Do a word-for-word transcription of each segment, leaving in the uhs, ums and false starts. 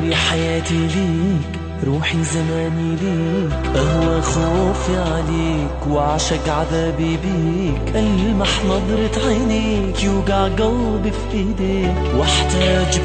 عمري حياتي ليك، روحي زماني ليك، أهوى خوفي عليك وعشق عذابي بيك. ألمح نظرة عينيك يوقع قلبي في ايديك، واحتاج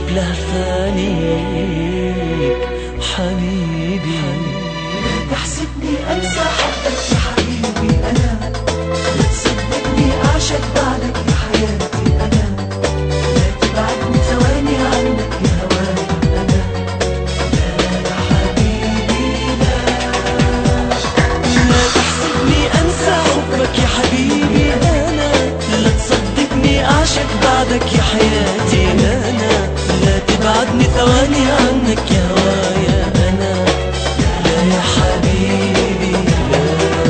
بلهفانيك حبيبي. تحسبني أنسى حبك يا حبيبي أنا، لا تصدقني أعشق بعدك يا حياتي أنا، لا تبعدني ثواني عنك يا هواي أنا، لا يا حبيبي لا. لا تحسبني أنسى حبك يا حبيبي أنا، لا تصدقني أعشق بعدك يا حياتي أنا، لا تبعدني ثواني عنك يا هوايا أنا، لا يا حبيبي لا.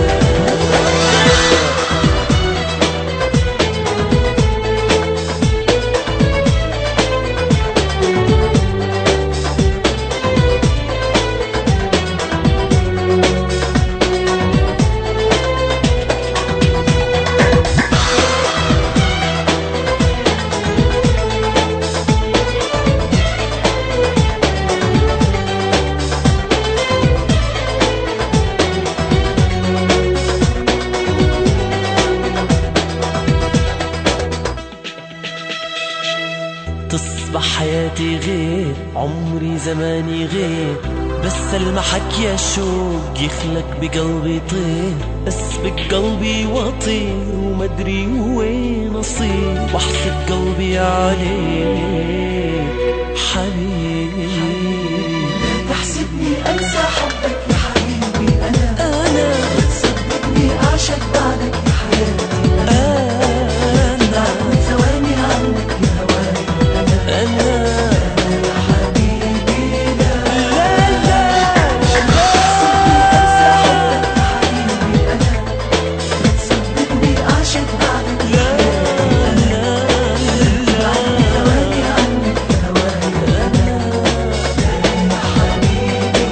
تصبح حياتي غير، عمري زماني غير، بس المحك يا شوق يخلك بقلبي طير، اسبق قلبي واطير ومدري وين اصير، واحسب قلبي عليك حبيبي. تحسبني أنسى حبك يا حبيبي أنا، أنا لا تصدقني أعشق بعدك يا حياتي أنا، أنا بعدني ثواني عنك يا هواي أنا، أنا يا حبيبي لا. لا لا تحسبني أنسى حبك يا حبيبي أنا، لا تصدقني أعشق بعدك يا حياتي أنا، بعدني ثواني عنك يا هواي أنا، يا حبيبي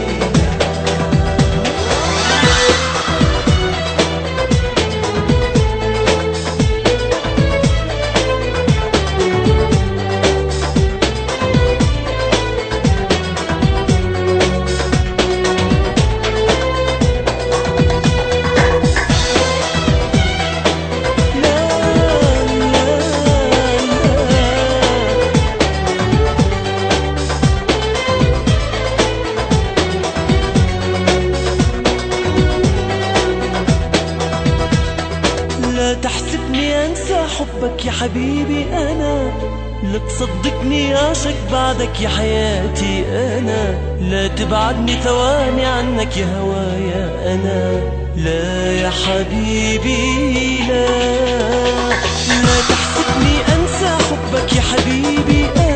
لا تحسبني أنسى حبك يا حبيبي أنا، لا تصدقني أعشق بعدك يا حياتي أنا، لا تبعدني ثواني عنك يا هوايا أنا، لا يا حبيبي لا. لا تحسبني أنسى حبك يا حبيبي أنا،